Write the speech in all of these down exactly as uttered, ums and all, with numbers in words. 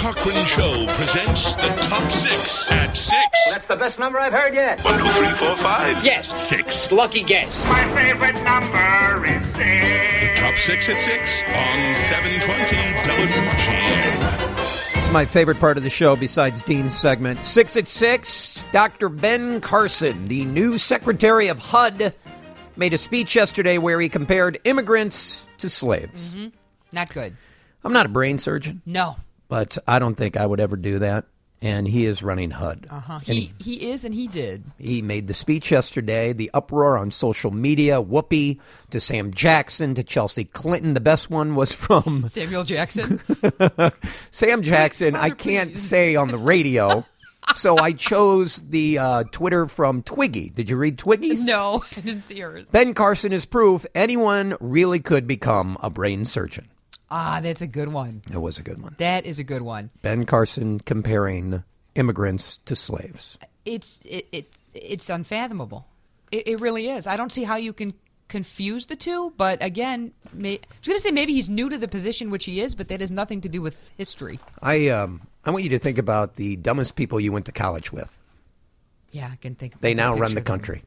Cochran Show presents the Top Six at Six. That's the best number I've heard yet. One, two, three, four, five. Yes. Six. Lucky guess. My favorite number is six. Top Six at Six on seven twenty W G N. It's my favorite part of the show besides Dean's segment. Six at Six, Doctor Ben Carson, the new Secretary of H U D, made a speech yesterday where he compared immigrants to slaves. Mm-hmm. Not good. I'm not a brain surgeon. No. But I don't think I would ever do that. And he is running H U D. Uh-huh. And He, he is, and he did. He made the speech yesterday, the uproar on social media, whoopee to Sam Jackson, to Chelsea Clinton. The best one was from Samuel Jackson. Sam Jackson. Please, I Father, can't please. say on the radio, so I chose the uh, Twitter from Twiggy. Did you read Twiggy's? No, I didn't see hers. Ben Carson is proof anyone really could become a brain surgeon. Ah, that's a good one. It was a good one. That is a good one. Ben Carson comparing immigrants to slaves. It's it, it it's unfathomable. It, it really is. I don't see how you can confuse the two. But again, may, I was going to say maybe he's new to the position, which he is, but that has nothing to do with history. I um I want you to think about the dumbest people you went to college with. Yeah, I can think. They I can now run picture the them. country.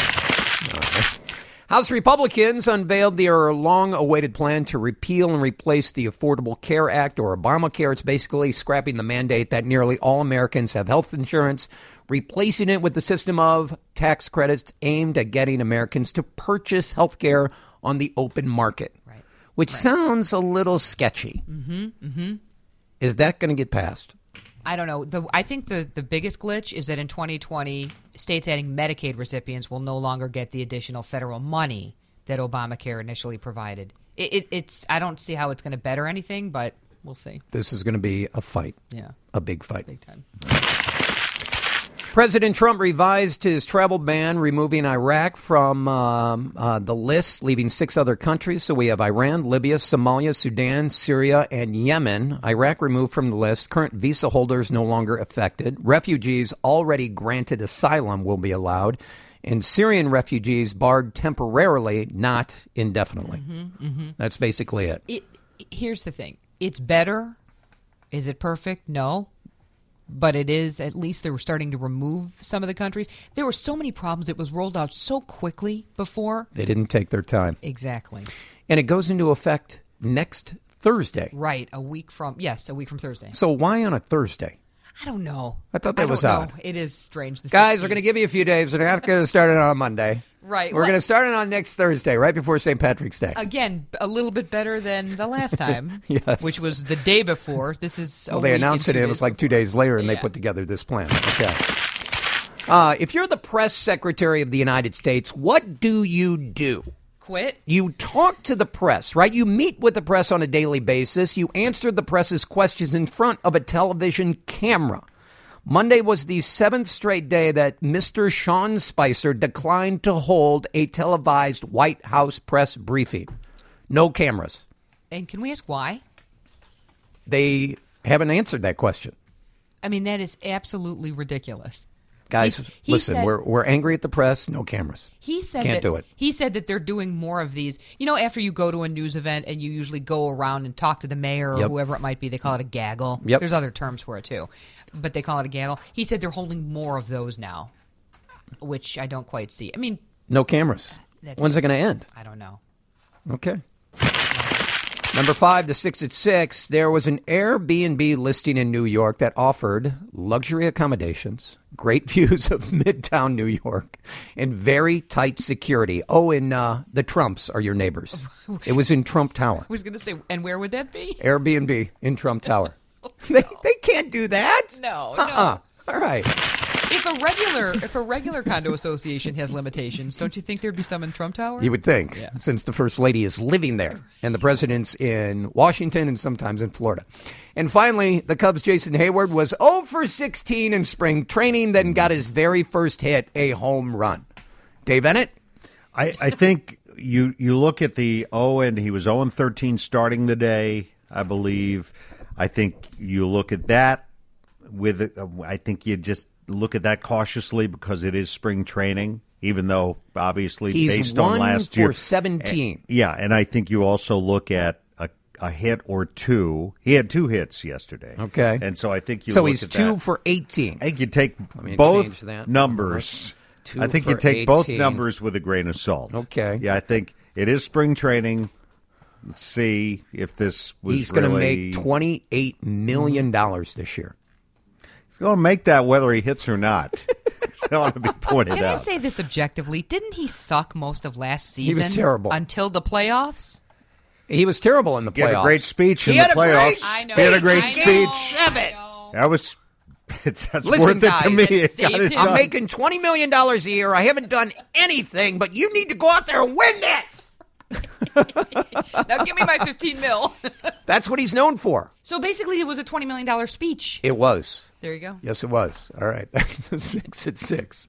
Uh, House Republicans unveiled their long-awaited plan to repeal and replace the Affordable Care Act, or Obamacare. It's basically scrapping the mandate that nearly all Americans have health insurance, replacing it with the system of tax credits aimed at getting Americans to purchase health care on the open market, Right. which Right. sounds a little sketchy. Mm-hmm. Mm-hmm. Is that going to get passed? I don't know. The, I think the, the biggest glitch is that in twenty twenty, states adding Medicaid recipients will no longer get the additional federal money that Obamacare initially provided. It, it, it's I don't see how it's going to better anything, but we'll see. This is going to be a fight, Yeah, a big fight. big time. President Trump revised his travel ban, removing Iraq from um, uh, the list, leaving six other countries. So we have Iran, Libya, Somalia, Sudan, Syria, and Yemen. Iraq removed from the list. Current visa holders no longer affected. Refugees already granted asylum will be allowed. And Syrian refugees barred temporarily, not indefinitely. Mm-hmm, mm-hmm. That's basically it. It. Here's the thing. It's better. Is it perfect? No. But it is, at least they were starting to remove some of the countries. There were so many problems. It was rolled out so quickly before. They didn't take their time. Exactly. And it goes into effect next Thursday. Right. A week from, yes, a week from Thursday. So why on a Thursday? I don't know. I thought that I was don't odd. know. It is strange. The Guys, sixteenth. we're going to give you a few days. We're not going to start it on Monday. Right. We're Well, going to start it on next Thursday, right before Saint Patrick's Day. Again, a little bit better than the last time, Yes. which was the day before. This is a Well, they week announced and it. two It was days like two before. days later, and they Yeah. put together this plan. Okay. Uh, if you're the press secretary of the United States, what do you do? Quit. You talk to the press, right? You meet with the press on a daily basis. You answer the press's questions in front of a television camera. Monday was the seventh straight day that Mister Sean Spicer declined to hold a televised White House press briefing. No cameras. And can we ask why? They haven't answered that question. I mean, that is absolutely ridiculous. Guys, He's- he listen, said- we're we're angry at the press. No cameras. He said Can't that, do it. He said that they're doing more of these. You know, after you go to a news event and you usually go around and talk to the mayor or Yep. whoever it might be, they call it a gaggle. Yep. There's other terms for it too, but they call it a gaggle. He said they're holding more of those now, which I don't quite see. I mean, No cameras. that's When's it just- going to end? I don't know. Okay. Number five, the six at six. There was an Airbnb listing in New York that offered luxury accommodations, great views of Midtown New York, and very tight security. Oh, and uh, the Trumps are your neighbors. It was in Trump Tower. I was going to say, and where would that be? Airbnb in Trump Tower. They they can't do that. No, Uh-uh. no. All right. If a regular, if a regular condo association has limitations, don't you think there'd be some in Trump Tower? You would think, Yeah. since the first lady is living there and the president's in Washington and sometimes in Florida. And finally, the Cubs' Jason Hayward was oh for sixteen in spring training, then got his very first hit, a home run. Dave Ennett? I, I think you you look at the oh, and he was oh and thirteen starting the day, I believe. I think you look at that with, uh, I think you just look at that cautiously because it is spring training, even though obviously He's based one on last for year. seventeen. Yeah, and I think you also look at a a hit or two. He had two hits yesterday. Okay. And so I think you So look he's at two that. for eighteen. I think you take me change both that. numbers. Two I think for you take both eighteen. numbers with a grain of salt. Okay. Yeah, I think it is spring training. Let's see if this was He's going to really... make twenty-eight million dollars this year. He's going to make that whether he hits or not. I want to be pointed Can out. I say this objectively? Didn't he suck most of last was season? terrible. Until the playoffs? He was terrible in the playoffs. He had a great speech in He the had a playoffs. great I know. He had a great I speech. know. Seven. That was it's, that's Listen, worth it to guys, me. it It got saved it him. I'm done. making twenty million dollars a year. I haven't done anything, but you need to go out there and win this. Now give me my fifteen mil. That's what he's known for. So basically, it was a twenty million dollars speech. It was. There you go. Yes, it was. All right. Six at six.